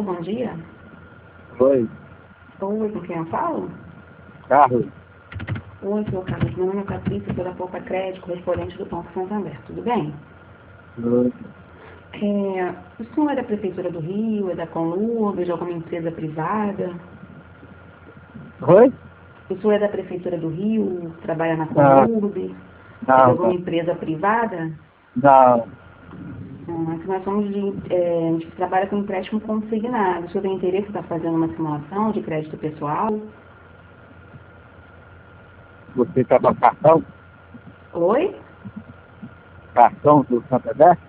bom dia. Oi, Oi, com quem eu falo? Carlos. Oi, senhor Carlos. Meu nome é Patrícia, pela Poupa Crédito, correspondente do Banco Santander. Tudo bem? Oi. O senhor é da Prefeitura do Rio, é da Conlurb, de alguma empresa privada? Oi? O senhor é da Prefeitura do Rio, trabalha na Não, Conlurb, é de não, alguma empresa privada? não. Aqui nós somos a gente trabalha com empréstimo consignado. O senhor tem interesse em estar fazendo uma simulação de crédito pessoal? Você está com cartão? Oi? Cartão do Santander?